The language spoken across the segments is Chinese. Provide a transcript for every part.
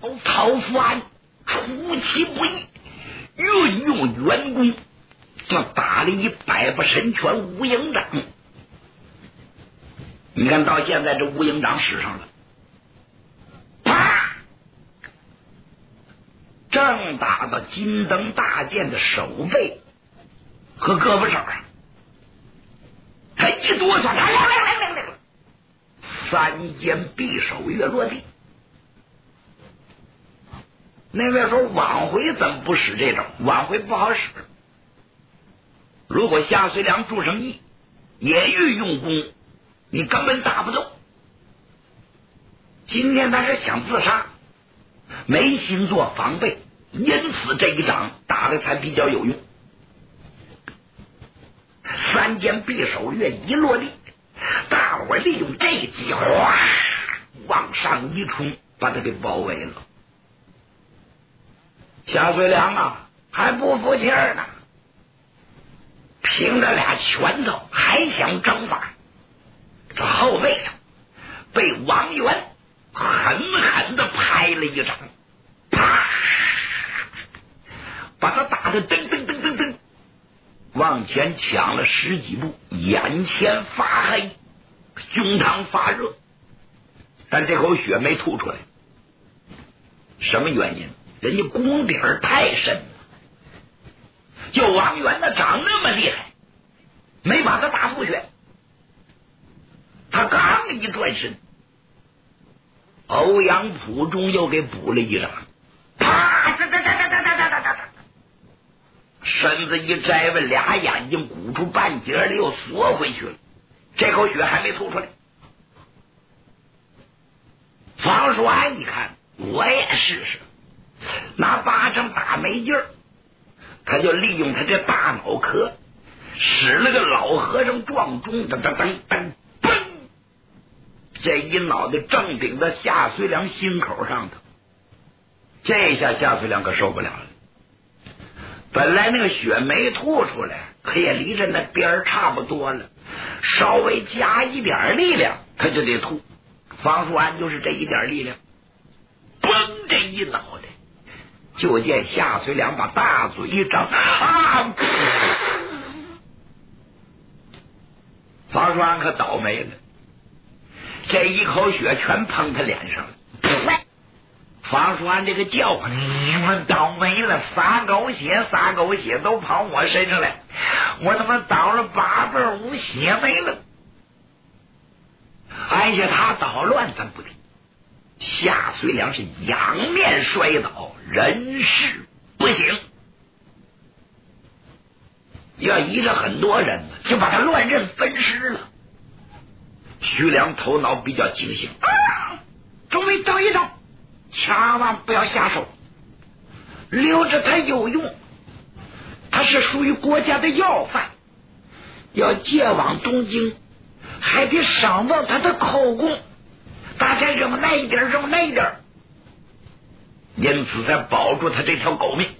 曹福安出其不意，运用远功，就打了一百步神拳无影掌。你看到现在这无影掌使上了，啪，正打到金灯大剑的手背和胳膊上，他一哆嗦，三剑匕首月落地。那位说往回怎么不使这招？往回不好使。如果夏遂良、祝生义也运用功，你根本打不动。今天他是想自杀，没心做防备，因此这一掌打的才比较有用。三剑匕首月一落地，大伙利用这一机会，哇，往上一冲，把他给包围了。夏遂良啊，还不服气呢，凭着俩拳头还想征伐。这后背上被王元狠狠的拍了一掌，啪，把他打得噔噔噔噔噔往前抢了10几步，眼前发黑，胸膛发热，但这口血没吐出来。什么原因？人家功底儿太深了，就王元的掌那么厉害，没把他打出血。他刚一转身，欧阳普中又给补了一掌，啪，身子一摘吧，俩眼睛鼓出半截来，又缩回去了。这口血还没吐出来。方叔安一看，我也试试，拿巴掌打没劲儿，他就利用他这大脑壳，使了个老和尚撞钟，噔噔噔噔，嘣！这一脑袋正顶在夏遂良心口上头。这下夏遂良可受不了了。本来那个血没吐出来，可也离着那边儿差不多了，稍微加一点力量，他就得吐。方叔安就是这一点力量，嘣！这一脑袋，就见夏遂良把大嘴一张，啊！方叔安可倒霉了，这一口血全喷他脸上了。方叔安这个叫唤，你们倒霉了，撒狗血都跑我身上来，我他妈倒了8辈无血没了。按下他捣乱咱不听，夏遂良是仰面摔倒，人事不省。要依着很多人呢，就把他乱刃分尸了。徐良头脑比较清醒，众位等一等，千万不要下手，留着他有用，他是属于国家的要犯，要借往东京还得赏报他的口供，大家扔那一点，扔那一点，因此才保住他这条狗命。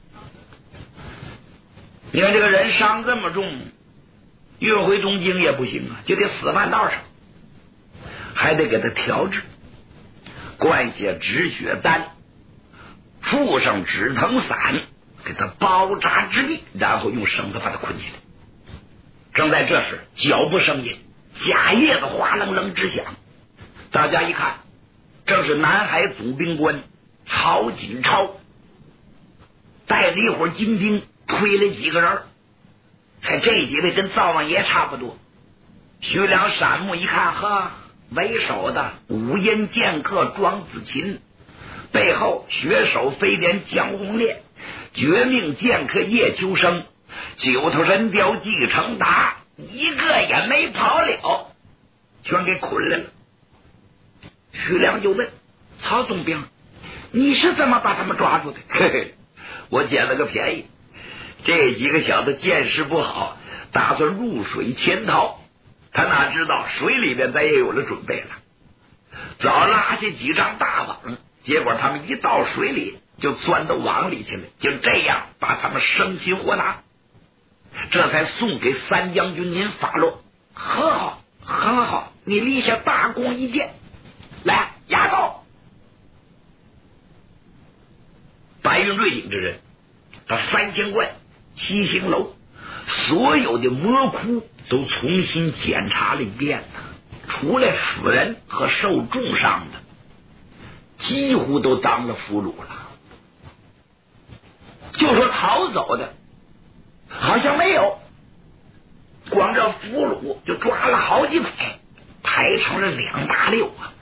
你看这个人伤这么重，运回东京也不行啊，就得死半道上，还得给他调治，灌下止血丹，附上止疼散，给他包扎之地，然后用绳子把他捆起来。正在这时，脚步声音，甲叶子哗楞楞直响，大家一看，正是南海总兵官曹锦超带着一伙精兵推了几个人，看这几位跟灶王爷差不多。徐良闪目一看，呵，为首的五阴剑客庄子琴，背后血手飞廉江红烈，绝命剑客叶秋生，九头神雕季承达，一个也没跑了，全给捆来了。徐良就问曹总兵，你是怎么把他们抓住的？嘿嘿，我捡了个便宜，这几个小子见识不好，打算入水潜逃，他哪知道水里边咱也有了准备了，早拉下几张大网，结果他们一到水里就钻到网里去了，就这样把他们生擒活拿，这才送给三将军您发落。很好很好，你立下大功一件，来押走。 云瑞领着人把3000贯七星楼所有的魔窟都重新检查了一遍，除了死人和受重伤的，几乎都当了俘虏了。就说逃走的好像没有，光这俘虏就抓了好几百，排成了2大溜啊。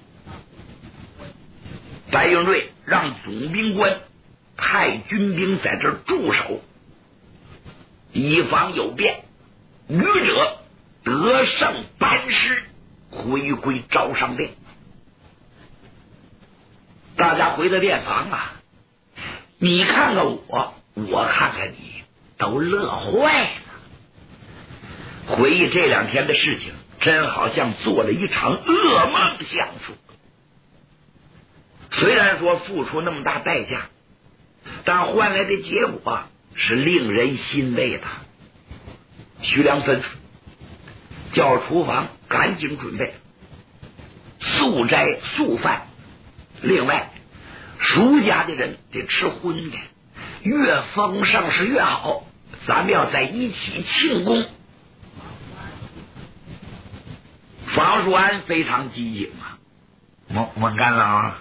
白云瑞让总兵官派军兵在这儿驻守，以防有变，愚者得胜班师，回归招商殿。大家回到殿房啊，你看看我，我看看你，都乐坏了。回忆这2天的事情，真好像做了一场噩梦相处。虽然说付出那么大代价，但换来的结果是令人欣慰的。徐良吩咐叫厨房赶紧准备素斋素饭，另外蜀家的人得吃荤的，越丰盛是越好，咱们要在一起庆功。房叔安非常机警啊，孟干老，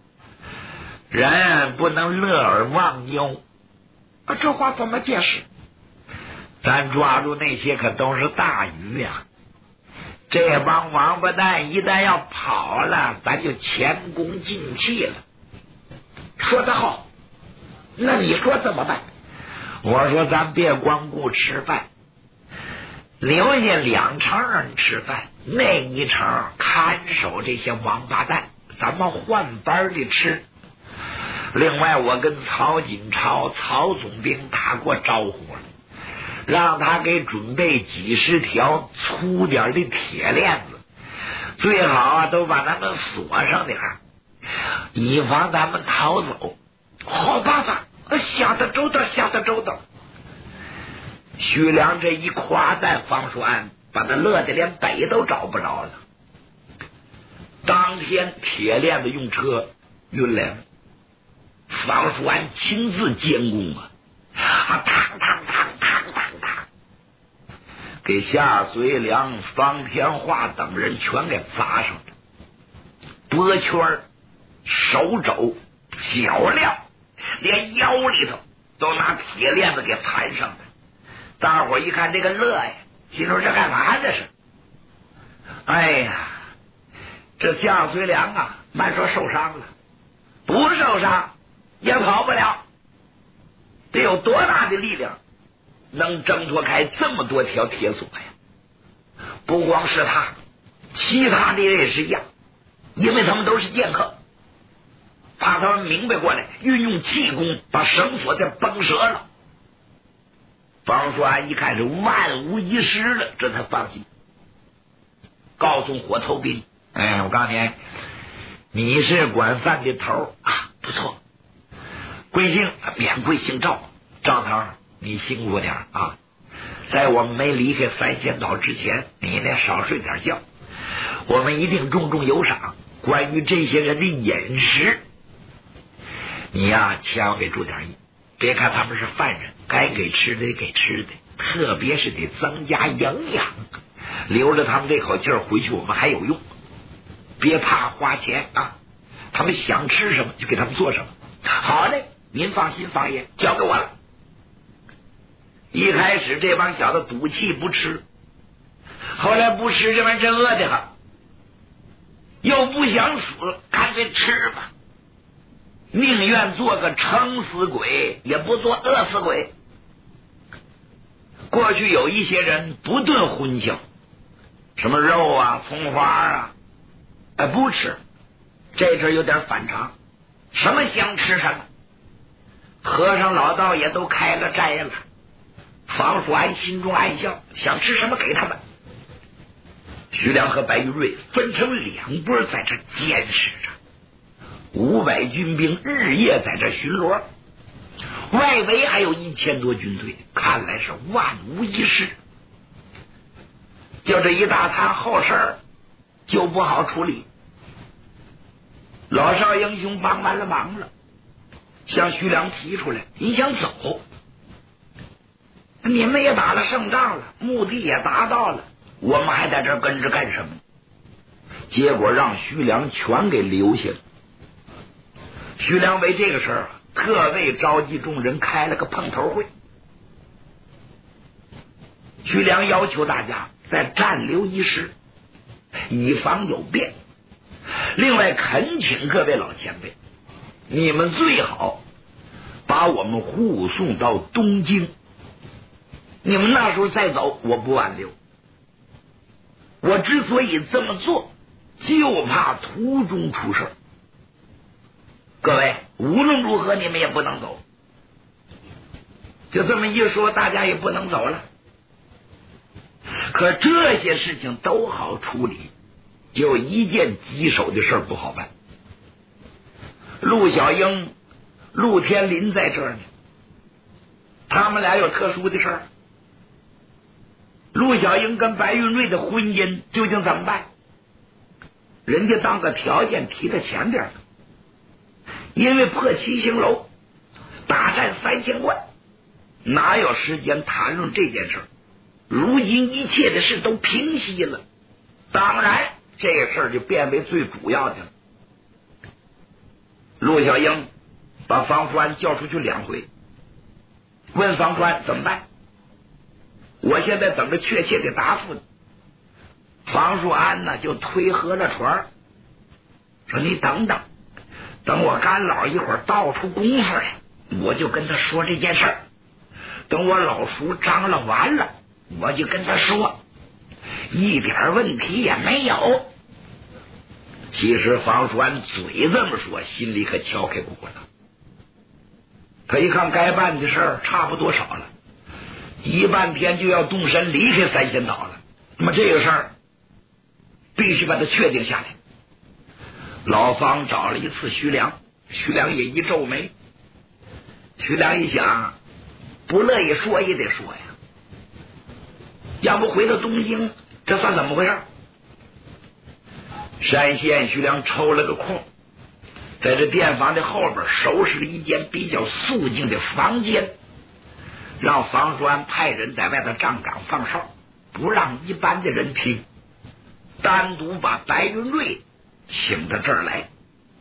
人不能乐而忘忧啊，这话怎么解释？咱抓住那些可都是大鱼呀，这帮王八蛋一旦要跑了，咱就前功尽弃了。说得好，那你说怎么办？我说咱别光顾吃饭，留下2成人吃饭，那1成看守这些王八蛋，咱们换班的吃。另外我跟曹锦超曹总兵打过招呼了，让他给准备几10条粗点的铁链子，最好啊都把咱们锁上点，以防咱们逃走。好办法，想得周到，想得周到。徐良这一夸赞方叔安，把他乐得连北都找不着了。当天铁链子用车运来了，方叔安亲自监工啊，当当当当当当，给夏遂良、方天化等人全给砸上了，脖圈、手肘、脚镣，连腰里头都拿铁链子给盘上的。大伙一看这个乐呀，心说这干嘛这是？哎呀，这夏遂良啊，慢说受伤了，不受伤也跑不了。得有多大的力量能挣脱开这么多条铁锁呀？不光是他，其他的人也是一样，因为他们都是剑客，怕他们明白过来，运用气功把绳索给绷折了。方叔安一看是万无一失了，这才放心，告诉火头兵：“我告诉你，你是管饭的头啊，不错。贵姓？免贵姓赵，赵头，你辛苦点啊！在我们没离开3仙岛之前，你呢少睡点觉，我们一定重重有赏。关于这些人的饮食，你呀千万给注点意。别看他们是犯人，该给吃的给吃的，特别是得增加营养，留着他们这口劲儿回去我们还有用。别怕花钱啊，他们想吃什么就给他们做什么。好嘞，您放心，方爷交给我了。”一开始这帮小子赌气不吃，后来不吃这玩意真饿的很，又不想死，干脆吃吧，宁愿做个撑死鬼，也不做饿死鬼。过去有一些人不炖荤腥，什么肉啊、葱花啊，不吃。这阵有点反常，什么香吃什么。和尚老道也都开了斋了。方叔安心中暗笑，想吃什么给他们。徐良和白玉瑞分成2波在这监视着，500军兵日夜在这巡逻，外围还有1000多军队，看来是万无一失。就这一大摊后事就不好处理。老少英雄帮完了忙了， 向徐良提出来，你想走，你们也打了胜仗了，目的也达到了，我们还在这儿跟着干什么？结果让徐良全给留下了。徐良为这个事儿特为召集众人开了个碰头会。徐良要求大家再暂留一时，以防有变。另外恳请各位老前辈，你们最好把我们护送到东京，你们那时候再走我不挽留。我之所以这么做，就怕途中出事。各位无论如何你们也不能走。就这么一说，大家也不能走了。可这些事情都好处理，就一件棘手的事不好办。陆小英、陆天林在这儿呢，他们俩有特殊的事儿。陆小英跟白云瑞的婚姻究竟怎么办？人家当个条件提在前边了，因为破七星楼、大战3000关，哪有时间谈论这件事？如今一切的事都平息了，当然这个事儿就变为最主要的了。陆小英把房川叫出去2回，问房川怎么办？我现在等着确切的答复呢。房树安呢就推合了船，说你等等，等我干老一会儿倒出功夫来，我就跟他说这件事儿。等我老叔张罗完了，我就跟他说，一点问题也没有。其实房树安嘴这么说，心里可敲开不过了。他一看该办的事儿差不多少了，一半天就要动身离开三仙岛了，那么这个事儿必须把它确定下来。老方找了一次徐良，徐良也一皱眉。徐良一想，不乐意说也得说呀，要不回到东京，这算怎么回事？山县徐良抽了个空，在这店房的后边收拾了一间比较肃静的房间，让房栓派人在外头站岗放哨，不让一般的人听，单独把白云瑞请到这儿来。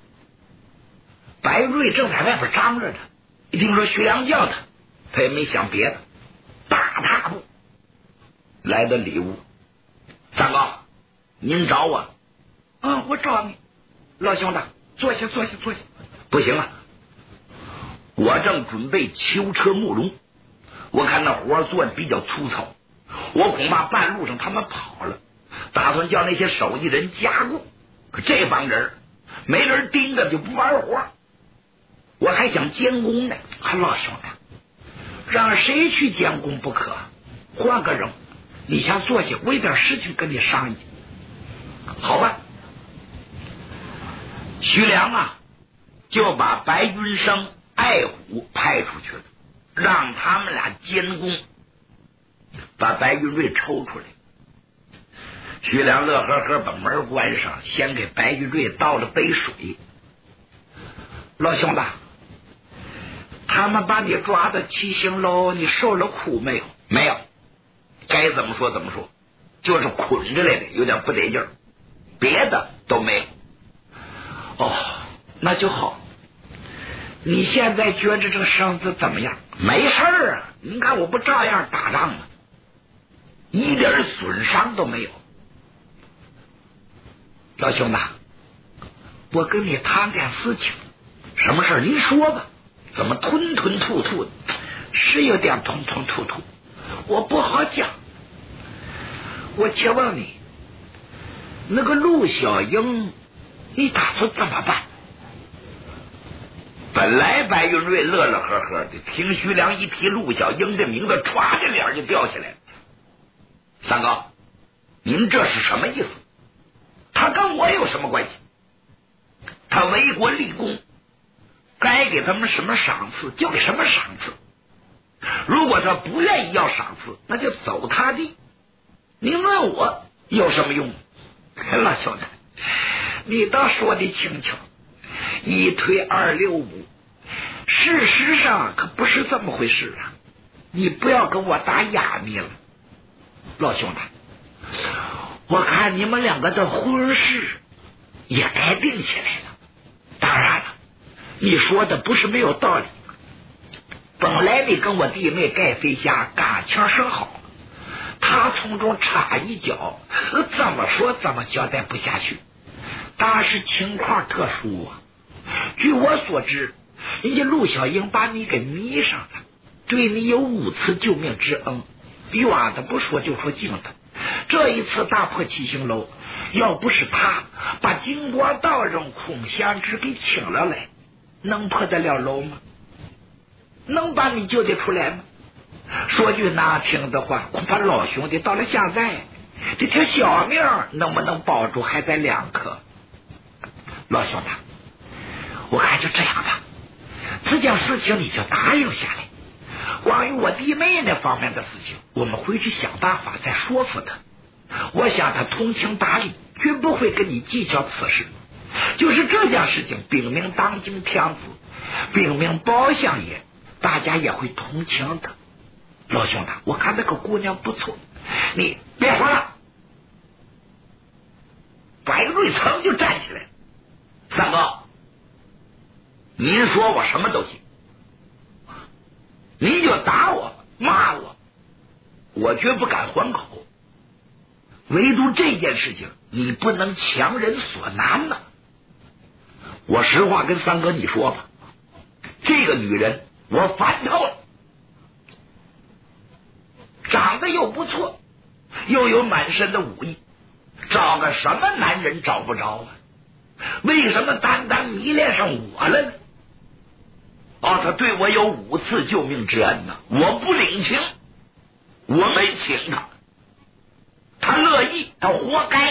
白云瑞正在外边张着呢，一听说徐良叫他，他也没想别的，大踏步来到里屋。三高，您找我？我找你。老兄弟，坐下。不行啊，我正准备囚车木笼，我看那活做的比较粗糙，我恐怕半路上他们跑了，打算叫那些手艺人加固。可这帮人没人盯着就不玩活，我还想监工呢。老兄弟，让谁去监工不可？换个人，你先坐下，我有点事情跟你商议。好吧。徐良就把白云生、爱虎派出去了，让他们俩监工，把白云瑞抽出来。徐良乐呵呵把门关上，先给白云瑞倒了杯水。老兄弟，他们把你抓到七星楼，你受了苦没有？没有，该怎么说怎么说，就是捆着来的，有点不得劲儿，别的都没有。那就好。你现在觉着这个身子怎么样？没事儿啊，你看我不照样打仗吗？一点损伤都没有。老兄弟，我跟你谈点事情。什么事？您说吧。怎么吞吞吐吐的？是有点吞吞吐吐，我不好讲。我且问你，那个陆小英，你打算怎么办？本来白云瑞乐乐呵呵的，听徐良一提陆小英的名字，歘的脸就掉下来了。三哥，您这是什么意思？他跟我有什么关系？他为国立功，该给他们什么赏赐就给什么赏赐。如果他不愿意要赏赐，那就走他的。您问我有什么用？老兄弟，你倒说的轻巧，一推二六五， 事实上可不是这么回事啊！你不要跟我打哑谜了，老兄弟。我看你们两个的婚事也该定起来了。当然了，你说的不是没有道理。本来你跟我弟妹盖飞霞感情甚好，他从中插一脚，怎么说怎么交代不下去。但是情况特殊啊，据我所知，人家陆小英把你给迷上了，对你有5次救命之恩，远的不说就说近的，这一次大破七星楼，要不是他把金光道人孔祥之给请了来，能破得了楼吗？能把你救得出来吗？说句难听的话，恐怕老兄弟到了现在，这条小命能不能保住还在2颗。老兄弟，我看就这样吧，这件事情你就答应下来。关于我弟妹那方面的事情，我们回去想办法再说服他。我想他通情达理，绝不会跟你计较此事。就是这件事情禀明当今天子，禀明包相爷，大家也会同情的。老兄弟，我看那个姑娘不错，你别说了。白瑞成就站起来，三哥，您说我什么都行，您就打我骂我，我绝不敢还口。唯独这件事情，你不能强人所难呐。我实话跟三哥你说吧，这个女人我烦透了，长得又不错，又有满身的武艺，找个什么男人找不着啊？为什么单单迷恋上我了呢？他对我有5次救命之恩呢，我不领情，我没请他，他乐意，他活该。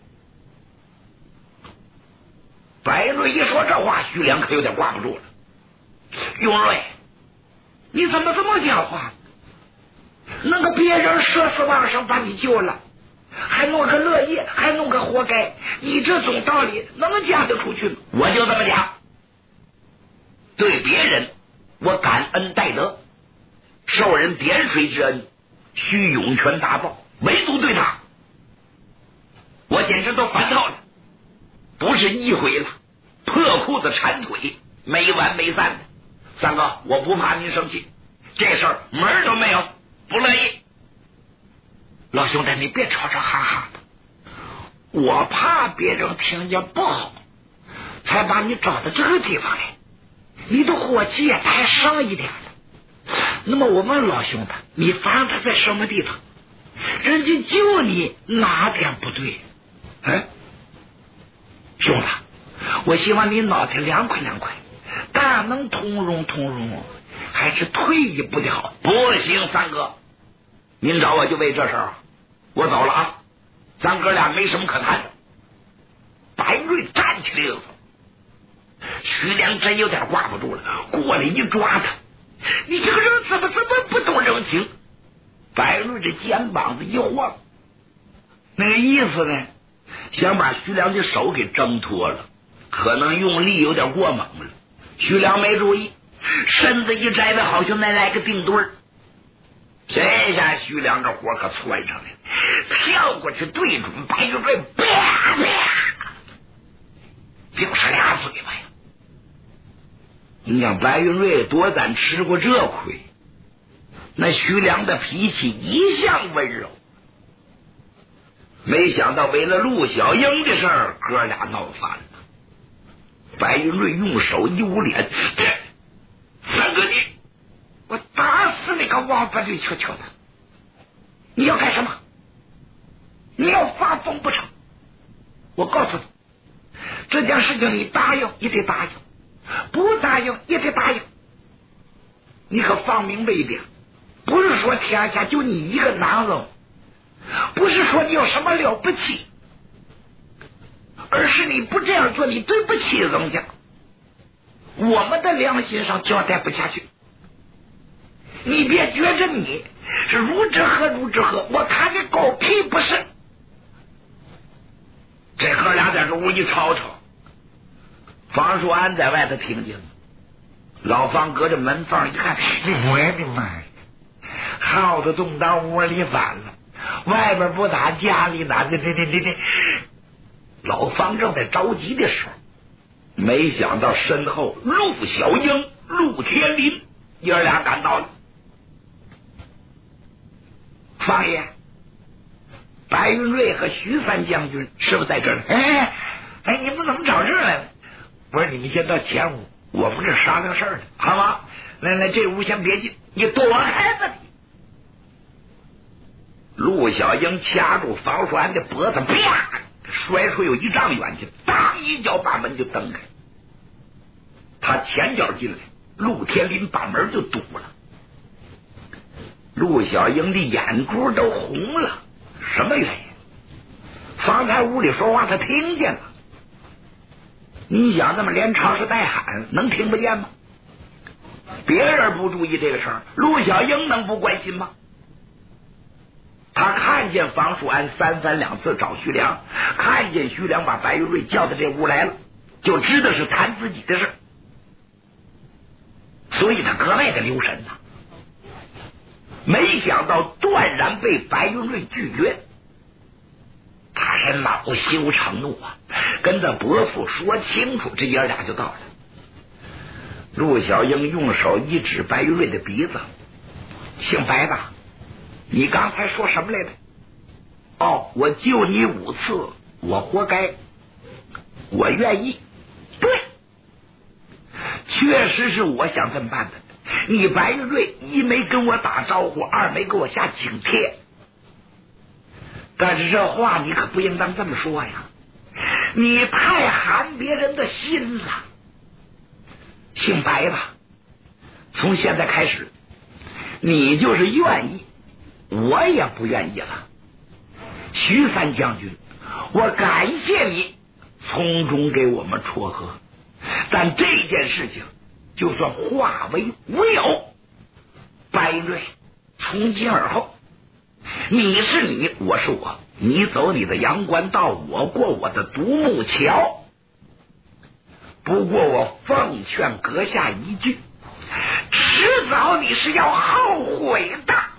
白瑞一说这话，徐良可有点挂不住了。永瑞，你怎么这么讲话？那个别人舍死忘生把你救了，还弄个乐意，还弄个活该，你这种道理能讲得出去吗？我就这么讲，对别人我感恩戴德，受人点水之恩须涌泉大报，唯独对他我简直都烦透了，不是一回了，破裤子缠腿，没完没散的。三哥，我不怕您生气，这事儿门儿都没有，不乐意。老兄弟，你别吵吵哈哈的，我怕别人听见不好，才把你找到这个地方来，你的火气也太上一点了。那么我问老兄弟，你烦他在什么地方？人家救你哪点不对？兄弟，我希望你脑袋凉快凉快，但能通融通融，还是退一步的好。不行，三哥，您找我就为这事儿，我走了啊，咱哥俩没什么可谈的。白瑞站起来了，徐良真有点挂不住了，过来一抓他，你这个人怎么不懂人情？白瑞这肩膀子一晃，那个意思呢，想把徐良的手给挣脱了，可能用力有点过猛了。徐良没注意，身子一摘的好像来个定墩儿，这下徐良这火可窜上来，跳过去对准白玉瑞，啪啪，就是俩嘴巴呀！你想白玉瑞多咱吃过这亏，那徐良的脾气一向温柔，没想到为了陆小英的事儿，哥俩闹翻了。白云瑞用手一捂脸，三哥你，我打死你个王八驴球球的！你要干什么？你要发疯不成？我告诉你，这件事情你答应也得答应，不答应也得答应。你可放明白一点，不是说天下就你一个男人，不是说你有什么了不起，而是你不这样做，你对不起人家，我们的良心上交代不下去。你别觉着你是如之何，我看这狗屁不是。这哥俩在这屋一吵吵，方树安在外头听见了， 老方隔着门缝一看，我的妈呀，耗子冻到窝里反了，外边不打家里打，这老方正在着急的时候，没想到身后陆小英、陆天林爷俩赶到了。方爷，白云瑞和徐三将军是不是在这儿呢？哎，你们怎么找这儿来了？不是，你们先到前屋，我们这商量事儿呢，好吗？来，这屋先别进，你躲开吧你。陆小英掐住房树安的脖子，啪，摔出有1丈远去，当一脚把门就蹬开。他前脚进来，陆天林把门就堵了。陆小英的眼珠都红了，什么原因？方才屋里说话他听见了。你想这么连唱是带喊，能听不见吗？别人不注意这个事儿，陆小英能不关心吗？他看见房树安3番2次找徐良，看见徐良把白云瑞叫到这屋来了，就知道是谈自己的事，所以他格外的留神呐。没想到断然被白云瑞拒绝，他是恼羞成怒啊，跟他伯父说清楚，这爷俩就到了。陆小英用手一指白云瑞的鼻子，姓白的，你刚才说什么来着？哦，我救你5次，我活该，我愿意。对，确实是我想这么办的。你白云瑞1没跟我打招呼，2没给我下警帖，但是这话你可不应当这么说呀，你太寒别人的心了。姓白的，从现在开始你就是愿意，我也不愿意了。徐三将军，我感谢你从中给我们撮合，但这件事情就算化为乌有。白云瑞，从今而后，你是你，我是我，你走你的阳关道，我过我的独木桥。不过我奉劝阁下一句，迟早你是要后悔的。